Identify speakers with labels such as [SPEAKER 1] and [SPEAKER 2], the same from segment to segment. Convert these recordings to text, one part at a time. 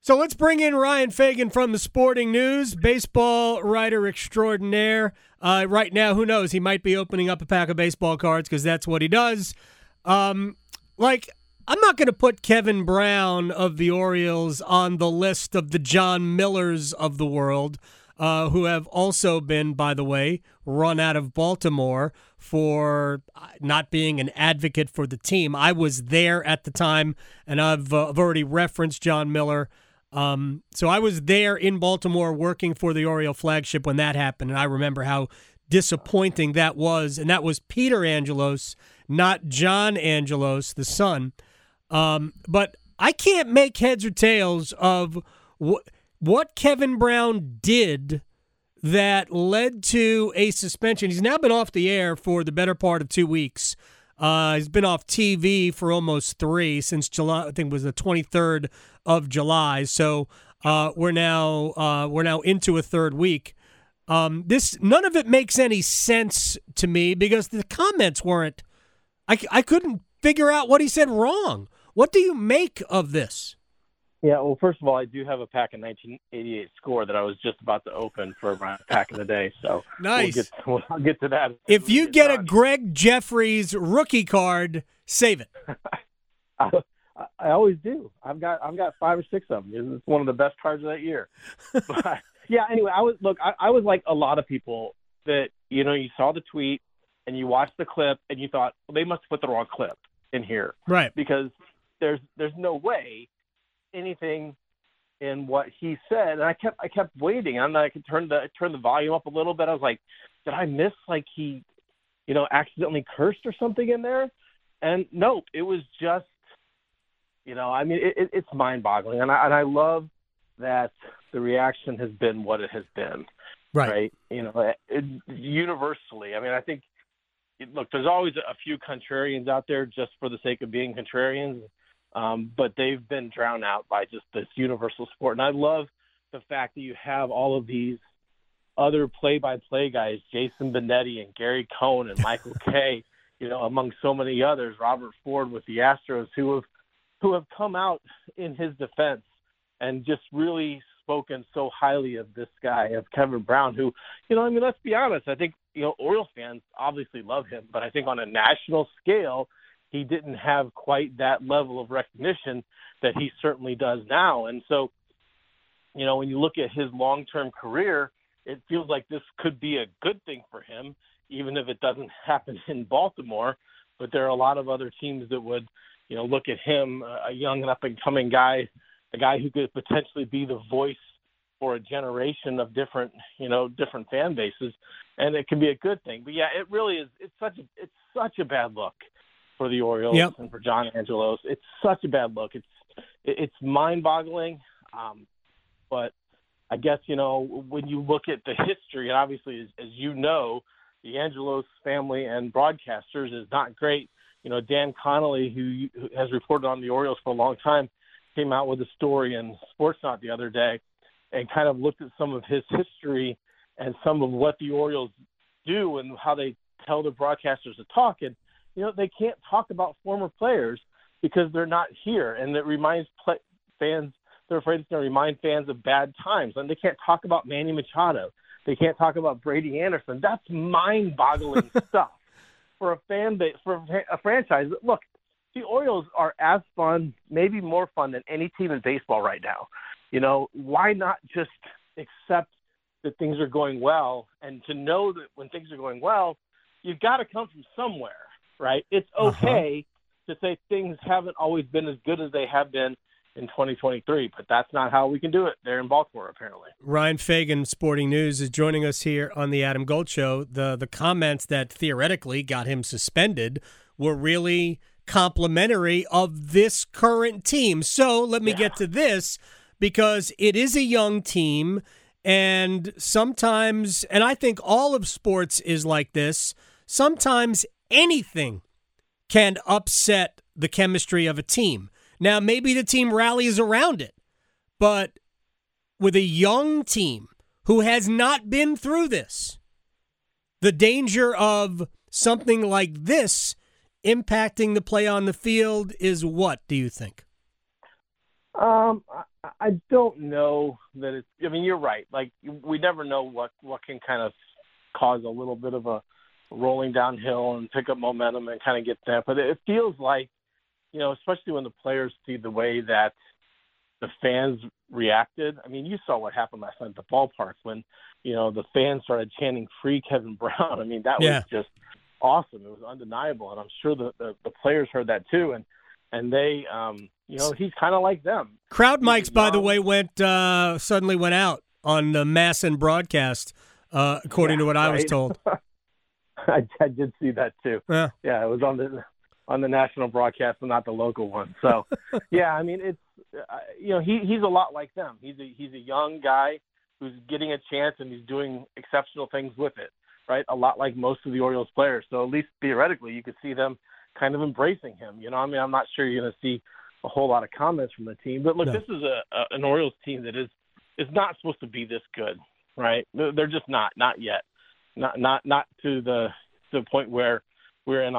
[SPEAKER 1] So let's bring in Ryan Fagan from the Sporting News, baseball writer extraordinaire. Right now, who knows? He might be opening up a pack of baseball cards because that's what he does. I'm not going to put Kevin Brown of the Orioles on the list of the John Millers of the world, who have also been, by the way, run out of Baltimore for not being an advocate for the team. I was there at the time, and I've already referenced John Miller. So I was there in Baltimore working for the Oriole flagship when that happened, and I remember how disappointing that was. And that was Peter Angelos, not John Angelos, the son. But I can't make heads or tails of what Kevin Brown did that led to a suspension. He's now been off the air for the better part of 2 weeks. He's been off TV for almost 3 since July. I think it was the 23rd of July. So we're now into a third week. None of it makes any sense to me because the comments weren't. I couldn't figure out what he said wrong. What do you make of this?
[SPEAKER 2] Yeah, well, first of all, I do have a pack of 1988 Score that I was just about to open for my pack of the day. So
[SPEAKER 1] nice.
[SPEAKER 2] I'll get to that.
[SPEAKER 1] If you get a Greg Jeffries rookie card, save it.
[SPEAKER 2] I always do. I've got 5 or 6 of them. It's one of the best cards of that year. But, yeah. Anyway, I was like a lot of people that you saw the tweet and you watched the clip and you thought, well, they must have put the wrong clip in here,
[SPEAKER 1] right?
[SPEAKER 2] Because there's no way anything in what he said, and I kept waiting. And I could turn the volume up a little bit. I was like, did I miss he, accidentally cursed or something in there? And nope, it was just, it's mind-boggling, and I love that the reaction has been what it has been, right? Universally. I think, look, there's always a few contrarians out there just for the sake of being contrarians. But they've been drowned out by just this universal sport. And I love the fact that you have all of these other play-by-play guys, Jason Benetti and Gary Cohn and Michael Kay, among so many others, Robert Ford with the Astros, who have come out in his defense and just really spoken so highly of this guy, of Kevin Brown, who, let's be honest, I think, Orioles fans obviously love him, but I think on a national scale, he didn't have quite that level of recognition that he certainly does now. And so, when you look at his long-term career, it feels like this could be a good thing for him, even if it doesn't happen in Baltimore. But there are a lot of other teams that would, look at him, a young and up-and-coming guy, a guy who could potentially be the voice for a generation of different fan bases, and it can be a good thing. But yeah, it really is. It's such a bad look for the Orioles and for John Angelos. It's such a bad look. It's mind-boggling. But I guess, when you look at the history, and obviously, as you know, the Angelos family and broadcasters is not great. Dan Connolly, who has reported on the Orioles for a long time, came out with a story in Sportsnaut the other day and kind of looked at some of his history and some of what the Orioles do and how they tell the broadcasters to talk. And, they can't talk about former players because they're not here. And it reminds fans, they're afraid it's going to remind fans of bad times. And they can't talk about Manny Machado. They can't talk about Brady Anderson. That's mind-boggling stuff for a fan base, for a franchise. Look, the Orioles are as fun, maybe more fun than any team in baseball right now. Why not just accept that things are going well, and to know that when things are going well, you've got to come from somewhere, right? It's okay to say things haven't always been as good as they have been in 2023, but that's not how we can do it there in Baltimore, apparently.
[SPEAKER 1] Ryan Fagan, Sporting News, is joining us here on the Adam Gold Show. The comments that theoretically got him suspended were really complimentary of this current team. So let me get to this, because it is a young team, and sometimes, and I think all of sports is like this, sometimes anything can upset the chemistry of a team. Now, maybe the team rallies around it, but with a young team who has not been through this, the danger of something like this impacting the play on the field is what, do you think?
[SPEAKER 2] I don't know that it's. I mean, you're right. Like we never know what can kind of cause a little bit of a rolling downhill and pick up momentum and kind of get that. But it feels like, especially when the players see the way that the fans reacted. I mean, you saw what happened last night at the ballpark when, the fans started chanting "Free Kevin Brown." I mean, that was just awesome. It was undeniable, and I'm sure the players heard that too. And they, he's kind of like them.
[SPEAKER 1] Crowd mics, by the way, suddenly went out on the MASN broadcast, according to what I was told.
[SPEAKER 2] I did see that too.
[SPEAKER 1] Yeah,
[SPEAKER 2] it was on the national broadcast and not the local one. So, yeah, I mean, it's he's a lot like them. He's a young guy who's getting a chance and he's doing exceptional things with it, right? A lot like most of the Orioles players. So at least theoretically, you could see them kind of embracing him. I mean, I'm not sure you're going to see a whole lot of comments from the team, but look, This is an Orioles team that is not supposed to be this good, right? They're just not yet, not to the point where we're in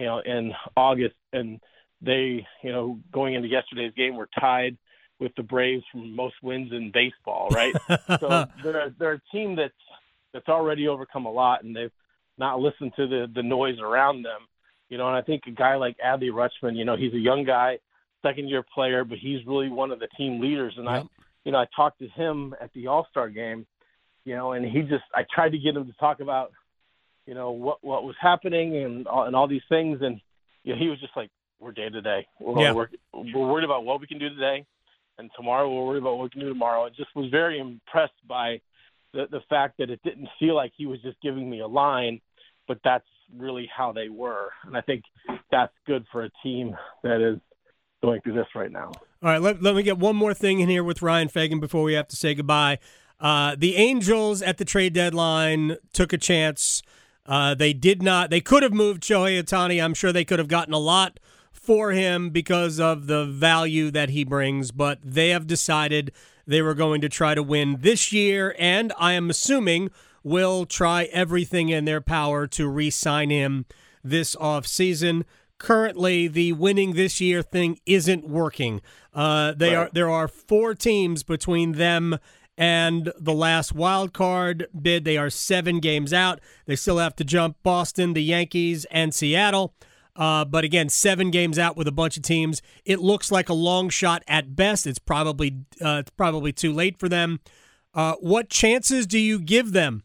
[SPEAKER 2] August and they going into yesterday's game were tied with the Braves for most wins in baseball, right? So they're a team that's already overcome a lot, and they've not listened to the noise around them. And I think a guy like Adley Rutschman, he's a young guy, second-year player, but he's really one of the team leaders. And I talked to him at the All-Star game, and I tried to get him to talk about, what was happening and all these things. And, he was just like, we're day to day. We're worried about what we can do today, and tomorrow we're worried about what we can do tomorrow. I just was very impressed by the fact that it didn't feel like he was just giving me a line, but that's really how they were. And I think that's good for a team that is going through this right now.
[SPEAKER 1] All right, let me get one more thing in here with Ryan Fagan before we have to say goodbye. The Angels at the trade deadline took a chance. They could have moved Shohei Ohtani. I'm sure they could have gotten a lot for him because of the value that he brings, but they have decided they were going to try to win this year, and I am assuming will try everything in their power to re-sign him this offseason. Currently, the winning this year thing isn't working. There are 4 teams between them and the last wild card bid. They are 7 games out. They still have to jump Boston, the Yankees, and Seattle. But again, 7 games out with a bunch of teams. It looks like a long shot at best. It's probably too late for them. What chances do you give them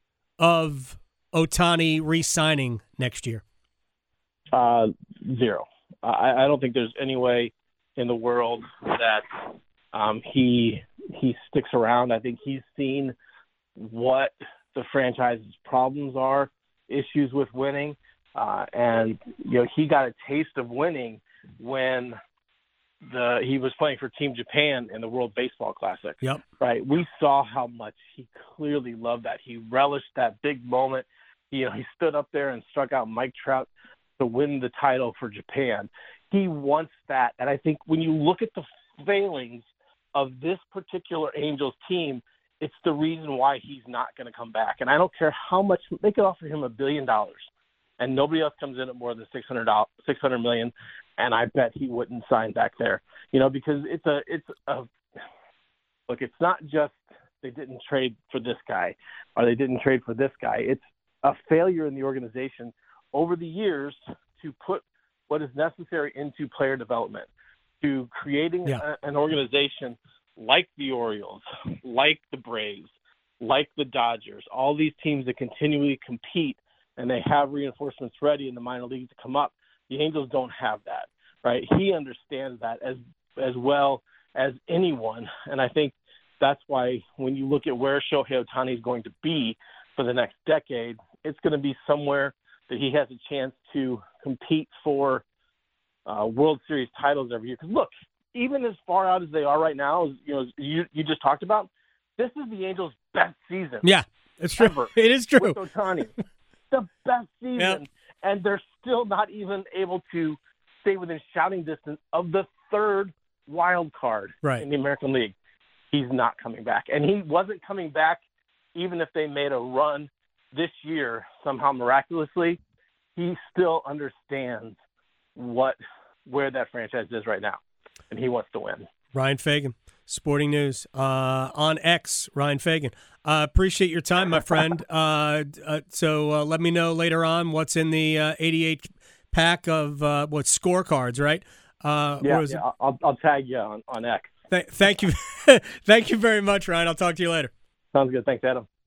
[SPEAKER 1] of Ohtani re-signing next year?
[SPEAKER 2] 0. I don't think there's any way in the world that he sticks around. I think he's seen what the franchise's problems are, issues with winning, and he got a taste of winning when he was playing for Team Japan in the World Baseball Classic.
[SPEAKER 1] Yep.
[SPEAKER 2] Right. We saw how much he clearly loved that. He relished that big moment. He stood up there and struck out Mike Trout to win the title for Japan. He wants that. And I think when you look at the failings of this particular Angels team, it's the reason why he's not going to come back. And I don't care how much they could offer him $1 billion, and nobody else comes in at more than $600 million. And I bet he wouldn't sign back there, because look, it's not just they didn't trade for this guy or they didn't trade for this guy. It's a failure in the organization over the years to put what is necessary into player development, to creating an organization like the Orioles, like the Braves, like the Dodgers, all these teams that continually compete and they have reinforcements ready in the minor leagues to come up. The Angels don't have that, right? He understands that as well as anyone, and I think that's why when you look at where Shohei Ohtani is going to be for the next decade, it's going to be somewhere that he has a chance to compete for World Series titles every year. Because look, even as far out as they are right now, as you just talked about, this is the Angels' best season.
[SPEAKER 1] Yeah, it's true.
[SPEAKER 2] Ever,
[SPEAKER 1] it is true.
[SPEAKER 2] With Ohtani, the best season, and they're still not even able to stay within shouting distance of the third wild card in the American League. He's not coming back, and he wasn't coming back even if they made a run this year somehow miraculously. He still understands where that franchise is right now, and he wants to win.
[SPEAKER 1] Ryan Fagan, Sporting News on X. Ryan Fagan. Appreciate your time, my friend. So let me know later on what's in the 88 pack of what scorecards, right?
[SPEAKER 2] I'll tag you on X.
[SPEAKER 1] Thank you, thank you very much, Ryan. I'll talk to you later.
[SPEAKER 2] Sounds good. Thanks, Adam.